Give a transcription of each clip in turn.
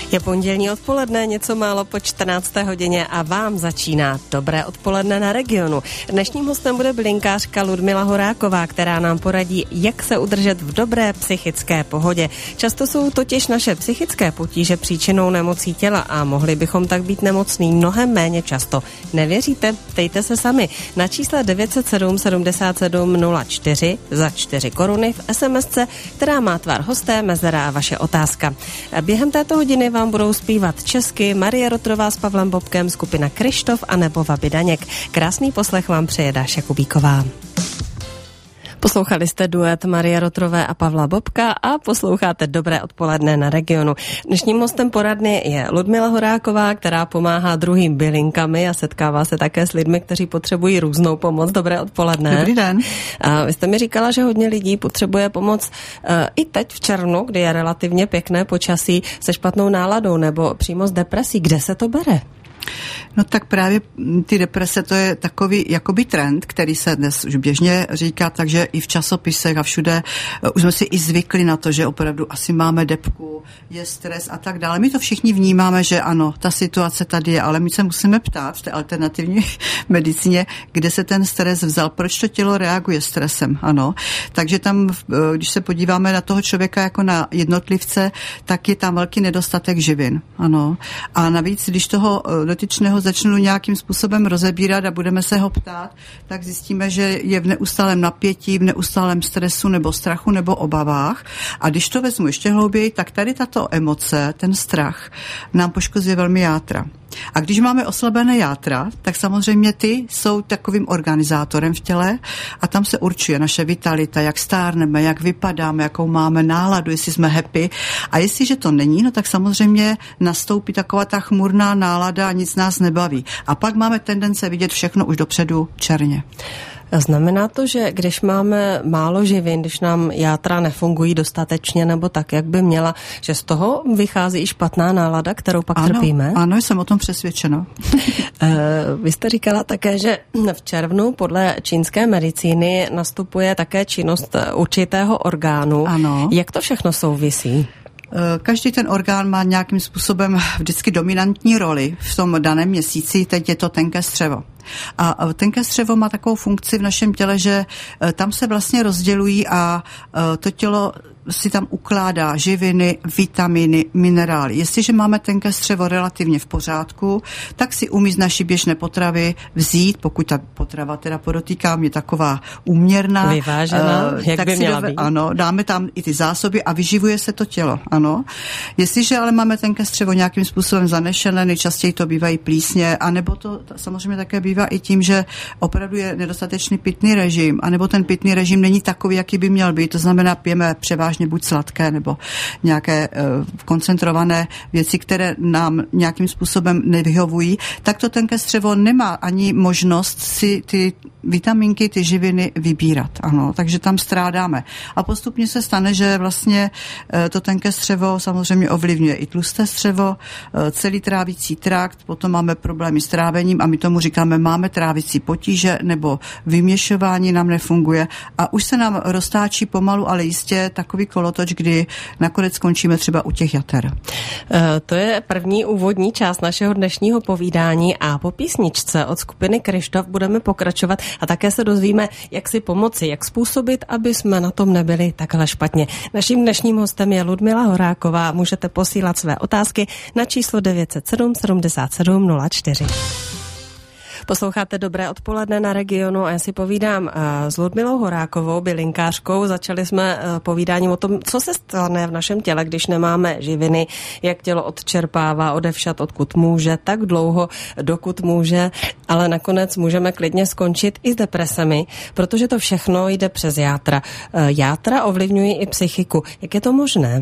Je pondělní odpoledne, něco málo po 14. hodině a vám začíná Dobré odpoledne na Regionu. Dnešním hostem bude bylinkářka Ludmila Horáková, která nám poradí, jak se udržet v dobré psychické pohodě. Často jsou totiž naše psychické potíže příčinou nemocí těla a mohli bychom tak být nemocný mnohem méně často. Nevěříte? Ptejte se sami na čísle 907 77 04 za 4 koruny v SMSce, která má tvar hosté, mezera a vaše otázka. Během této hodiny vám budou zpívat česky Marie Rotrová s Pavlem Bobkem, skupina Kryštof a nebo Vaby Daněk. Krásný poslech vám přeje Dáša Kubíková. Poslouchali jste duet Marie Rotrové a Pavla Bobka a posloucháte Dobré odpoledne na Regionu. Dnešním hostem poradny je Ludmila Horáková, která pomáhá druhým bylinkami a setkává se také s lidmi, kteří potřebují různou pomoc. Dobré odpoledne. Dobrý den. A vy jste mi říkala, že hodně lidí potřebuje pomoc i teď v červnu, kdy je relativně pěkné počasí, se špatnou náladou nebo přímo s depresí. Kde se to bere? No tak právě ty deprese, to je takový jakoby trend, který se dnes už běžně říká, takže i v časopisech a všude už jsme si i zvykli na to, že opravdu asi máme depku, je stres a tak dále. My to všichni vnímáme, že ano, ta situace tady je, ale my se musíme ptát v té alternativní medicíně, kde se ten stres vzal, proč to tělo reaguje stresem, ano. Takže tam, když se podíváme na toho člověka jako na jednotlivce, tak je tam velký nedostatek živin, ano. A navíc, když toho dotyčného začnu nějakým způsobem rozebírat a budeme se ho ptát, tak zjistíme, že je v neustálém napětí, v neustálém stresu nebo strachu nebo obavách. A když to vezmu ještě hlouběji, tak tady tato emoce, ten strach, nám poškozuje velmi játra. A když máme oslabené játra, tak samozřejmě ty jsou takovým organizátorem v těle a tam se určuje naše vitalita, jak stárneme, jak vypadáme, jakou máme náladu, jestli jsme happy. A jestliže to není, no tak samozřejmě nastoupí taková ta chmurná nálada a nic nás nebaví. A pak máme tendence vidět všechno už dopředu černě. Znamená to, že když máme málo živin, když nám játra nefungují dostatečně nebo tak, jak by měla, že z toho vychází i špatná nálada, kterou pak trpíme? Ano, jsem o tom přesvědčena. Vy jste říkala také, že v červnu podle čínské medicíny nastupuje také činnost určitého orgánu. Ano. Jak to všechno souvisí? Každý ten orgán má nějakým způsobem vždycky dominantní roli v tom daném měsíci, teď je to tenké střevo. A tenké střevo má takovou funkci v našem těle, že tam se vlastně rozdělují a to tělo si tam ukládá živiny, vitaminy, minerály. Jestliže máme tenké střevo relativně v pořádku, tak si umí z naší běžné potravy vzít, pokud ta potrava teda podotýkám, je taková úměrná. Vyvážená, jak by měla být. Ano, dáme tam i ty zásoby a vyživuje se to tělo, ano. Jestliže ale máme tenké střevo nějakým způsobem zanešené, nejčastěji to bývají plísně, anebo to samozřejmě také bývá i tím, že opravdu je nedostatečný pitný režim, anebo ten pitný režim není takový, jaký by měl být, to znamená pijeme převážně buď sladké nebo nějaké koncentrované věci, které nám nějakým způsobem nevyhovují, tak to tenké střevo nemá ani možnost si ty vitaminky, ty živiny vybírat. Ano, takže tam strádáme. A postupně se stane, že vlastně to tenké střevo samozřejmě ovlivňuje i tlusté střevo, celý trávicí trakt, potom máme problémy s trávením a my tomu říkáme, máme trávicí potíže nebo vyměšování nám nefunguje a už se nám roztáčí pomalu, ale jistě takový kolotoč, kdy nakonec skončíme třeba u těch jater. To je první úvodní část našeho dnešního povídání a po písničce od skupiny Kryštof budeme pokračovat a také se dozvíme, jak si pomoci, jak způsobit, aby jsme na tom nebyli takhle špatně. Naším dnešním hostem je Ludmila Horáková. Můžete posílat své otázky na číslo 907 77 04. Posloucháte Dobré odpoledne na Regionu a já si povídám s Ludmilou Horákovou, bylinkářkou. Začali jsme povídáním o tom, co se stane v našem těle, když nemáme živiny, jak tělo odčerpává, odevšat, odkud může, tak dlouho, dokud může, ale nakonec můžeme klidně skončit i s depresemi, protože to všechno jde přes játra. Játra ovlivňují i psychiku. Jak je to možné?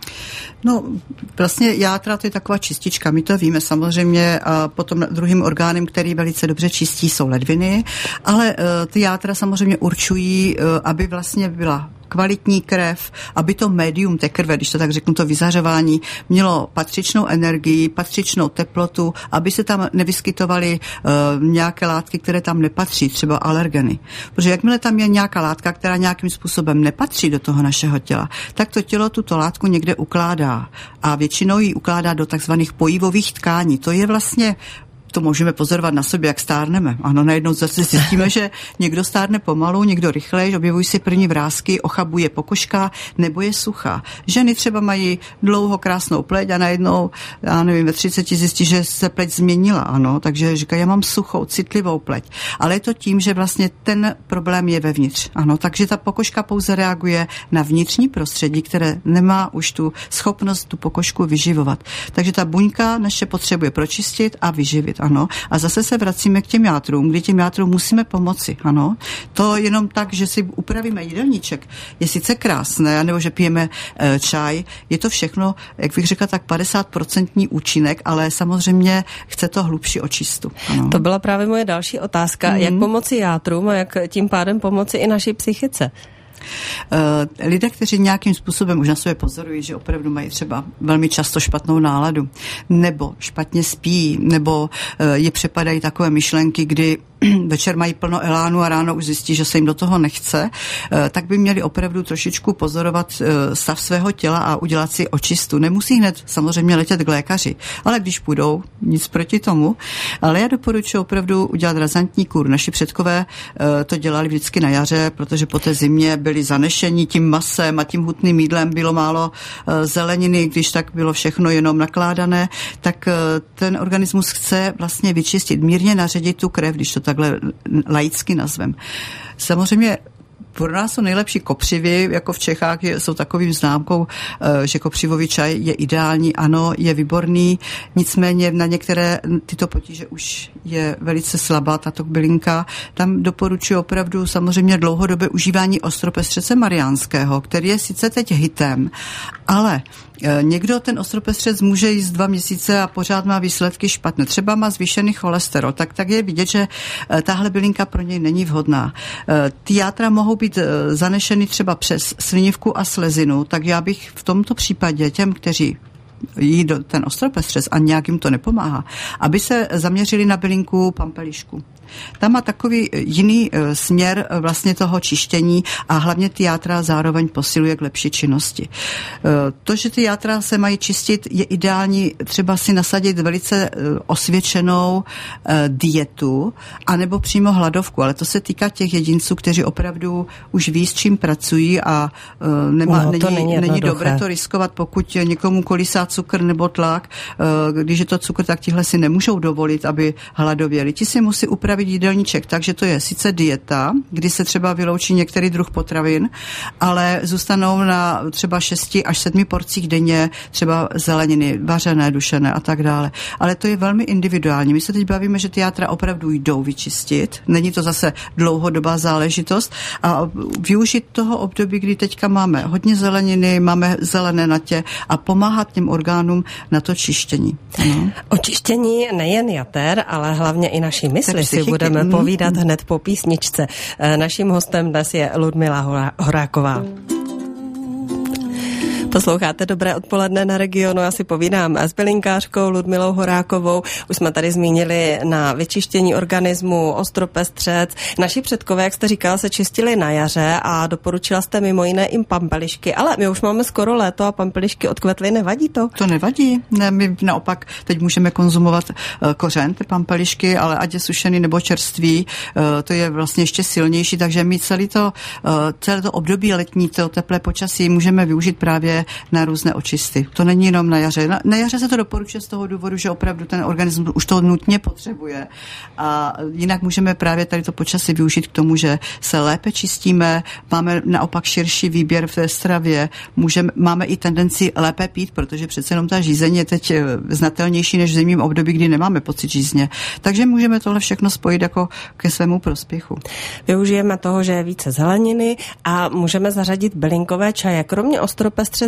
No, vlastně játra to je taková čistička, my to víme samozřejmě, a potom druhým orgánem, který velice dobře čistí, jsou ledviny, ale ty játra samozřejmě určují, aby vlastně byla kvalitní krev, aby to médium té krve, když to tak řeknu, to vyzařování, mělo patřičnou energii, patřičnou teplotu, aby se tam nevyskytovaly nějaké látky, které tam nepatří, třeba alergeny. Protože jakmile tam je nějaká látka, která nějakým způsobem nepatří do toho našeho těla, tak to tělo tuto látku někde ukládá a většinou ji ukládá do takzvaných pojivových tkání. To je vlastně, to můžeme pozorovat na sobě, jak stárneme. Ano, najednou zase zjistíme, že někdo stárne pomalu, někdo rychleji, objevují si první vrásky, ochabuje pokožka nebo je suchá. Ženy třeba mají dlouho krásnou pleť a najednou, já nevím, ve 30 zjistí, že se pleť změnila, ano, takže říká, já mám suchou, citlivou pleť. Ale je to tím, že vlastně ten problém je vevnitř. Ano, takže ta pokožka pouze reaguje na vnitřní prostředí, které nemá už tu schopnost tu pokožku vyživovat. Takže ta buňka naše potřebuje pročistit a vyživit. Ano. A zase se vracíme k těm játrům, kdy těm játrům musíme pomoci. Ano. To jenom tak, že si upravíme jídelníček, je sice krásné, nebo že pijeme čaj, je to všechno, jak bych řekla, tak 50% účinek, ale samozřejmě chce to hlubší očistu. Ano. To byla právě moje další otázka. Jak pomoci játrům a jak tím pádem pomoci i naší psychice? Lidé, kteří nějakým způsobem už na sobě pozorují, že opravdu mají třeba velmi často špatnou náladu, nebo špatně spí, nebo je přepadají takové myšlenky, kdy večer mají plno elánu a ráno už zjistí, že se jim do toho nechce, tak by měli opravdu trošičku pozorovat stav svého těla a udělat si očistu. Nemusí hned samozřejmě letět k lékaři, ale když půjdou, nic proti tomu. Ale já doporučuji opravdu udělat razantní kur. Naši předkové to dělali vždycky na jaře, protože po té zimě byli zanešení tím masem a tím hutným jídlem, bylo málo zeleniny, když tak bylo všechno jenom nakládané, tak ten organismus chce vlastně vyčistit, mírně naředit tu krev, když to takhle laicky nazvem. Samozřejmě pro nás jsou nejlepší kopřivy, jako v Čechách jsou takovým známkou, že kopřivový čaj je ideální, ano, je výborný, nicméně na některé tyto potíže už je velice slabá tato bylinka. Tam doporučuji opravdu samozřejmě dlouhodobé užívání ostropestřece mariánského, který je sice teď hitem, ale někdo ten ostropestřec může jíst 2 měsíce a pořád má výsledky špatné. Třeba má zvýšený cholesterol, tak je vidět, že tahle bylinka pro něj není vhodná. Ty játra mohou být zanešeny třeba přes slinivku a slezinu, tak já bych v tomto případě těm, kteří jí ten ostropestřec a nějak jim to nepomáhá, aby se zaměřili na bylinku pampelišku. Tam má takový jiný směr vlastně toho čištění a hlavně ty játra zároveň posiluje k lepší činnosti. To, že ty játra se mají čistit, je ideální třeba si nasadit velice osvědčenou dietu anebo přímo hladovku, ale to se týká těch jedinců, kteří opravdu už ví, s čím pracují a není dobré to riskovat, pokud někomu kolísá cukr nebo tlak. Když je to cukr, tak tihle si nemůžou dovolit, aby hladověli. Ti si musí upravit jídelníček, takže to je sice dieta, kdy se třeba vyloučí některý druh potravin, ale zůstanou na třeba 6 až 7 porcích denně, třeba zeleniny, vařené, dušené a tak dále. Ale to je velmi individuální. My se teď bavíme, že ty játra opravdu jdou vyčistit. Není to zase dlouhodobá záležitost a využít toho období, kdy teďka máme hodně zeleniny, máme zelené natě a pomáhat těm orgánům na to čištění. No. Očištění nejen jater, ale hlavně i naší mysli si budeme povídat hned po písničce. Naším hostem dnes je Ludmila Horáková. Posloucháte Dobré odpoledne na Regionu, já si povídám s bylinkářkou Ludmilou Horákovou. Už jsme tady zmínili na vyčištění organismu, ostropestřec. Naši předkové, jak jste říkala, se čistili na jaře a doporučila jste mimo jiné i pampelišky, ale my už máme skoro léto a pampelišky odkvetly, nevadí to? To nevadí, ne, my naopak teď můžeme konzumovat kořen, ty pampelišky, ale ať je sušený nebo čerstvý, to je vlastně ještě silnější, takže my celé to období letní, to teplé počasí můžeme využít právě na různé očisty. To není jenom na jaře. Na jaře se to doporučuje z toho důvodu, že opravdu ten organismus už to nutně potřebuje. A jinak můžeme právě tady to počasí využít k tomu, že se lépe čistíme, máme naopak širší výběr v té stravě, máme i tendenci lépe pít, protože přece jenom ta žízeň je teď znatelnější než v zimním období, kdy nemáme pocit žízně. Takže můžeme tohle všechno spojit jako ke svému prospěchu. Využijeme toho, že je více zeleniny a můžeme zařadit bylinkové čaje. Kromě ostropestřece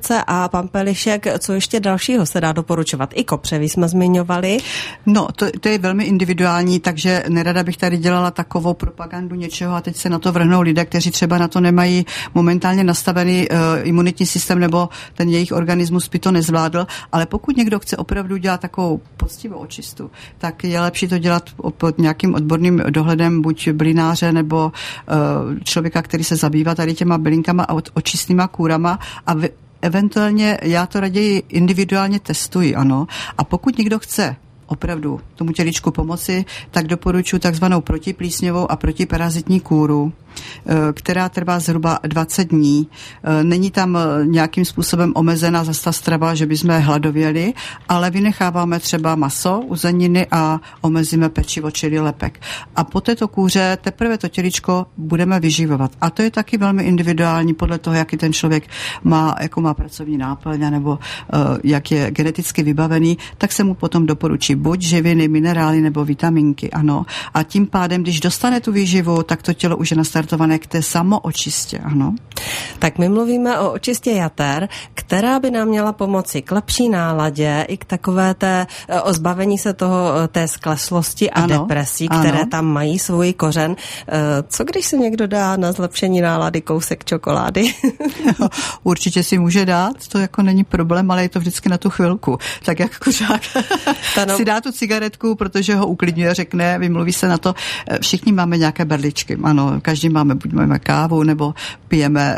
Sucholice a pampelišek, co ještě dalšího se dá doporučovat? I kopřevy jsme zmiňovali. No, to je velmi individuální, takže nerada bych tady dělala takovou propagandu něčeho a teď se na to vrhnou lidé, kteří třeba na to nemají momentálně nastavený imunitní systém nebo ten jejich organismus by to nezvládl, ale pokud někdo chce opravdu dělat takovou poctivou očistu, tak je lepší to dělat pod nějakým odborným dohledem buď bylináře nebo člověka, který se zabývá tady těma bylinkama a očistnýma kůrama a eventuálně já to raději individuálně testuji, ano. A pokud někdo chce opravdu tomu těličku pomoci, tak doporučuji takzvanou protiplísňovou a protiparazitní kůru, která trvá zhruba 20 dní. Není tam nějakým způsobem omezená zase ta strava, že bychom hladověli, ale vynecháváme třeba maso, uzeniny a omezíme pečivo, čili lepek. A po této kůře teprve to těličko budeme vyživovat. A to je taky velmi individuální podle toho, jaký ten člověk má, jakou má pracovní náplň nebo jak je geneticky vybavený, tak se mu potom doporučí buď živiny, minerály nebo vitaminky, ano. A tím pádem, když dostane tu výživu, tak to tělo už je nastartované k té samoočistě, ano. Tak my mluvíme o očistě jater, která by nám měla pomoci k lepší náladě i k takové o zbavení se té skleslosti a depresí, které tam mají svůj kořen. Co když se někdo dá na zlepšení nálady kousek čokolády? Určitě si může dát, to jako není problém, ale je to vždycky na tu chvilku. Tak jak kuřák si dá tu cigaretku, protože ho uklidňuje, řekne, vymluví se na to. Všichni máme nějaké berličky, ano, každý máme, buď máme kávu, nebo pijeme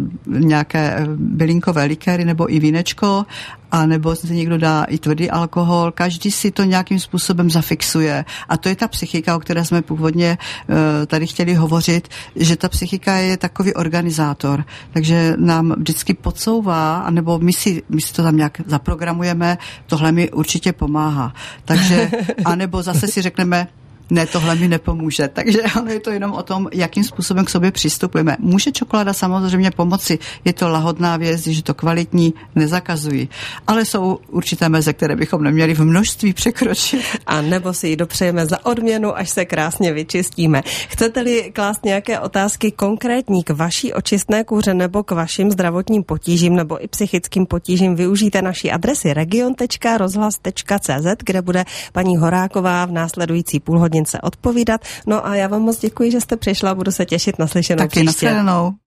nějaké bylinkové likéry, nebo i vínečko, a nebo se někdo dá i tvrdý alkohol, každý si to nějakým způsobem zafixuje. A to je ta psychika, o které jsme původně tady chtěli hovořit, že ta psychika je takový organizátor, takže nám vždycky podsouvá, anebo my si to tam nějak zaprogramujeme, tohle mi určitě pomáhá. Takže, anebo zase si řekneme, ne, tohle mi nepomůže. Takže ale je to jenom o tom, jakým způsobem k sobě přistupujeme. Může čokoláda samozřejmě pomoci. Je to lahodná věc, když je to kvalitní, nezakazují. Ale jsou určité meze, které bychom neměli v množství překročit. A nebo si ji dopřejeme za odměnu, až se krásně vyčistíme. Chcete-li klást nějaké otázky konkrétní k vaší očistné kůře nebo k vašim zdravotním potížím nebo i psychickým potížím, využijte naší adresy region.rozhlas.cz, kde bude paní Horáková v následující půlhodince odpovídat. No a já vám moc děkuji, že jste přišla, budu se těšit na slyšenou taky příště. Taky,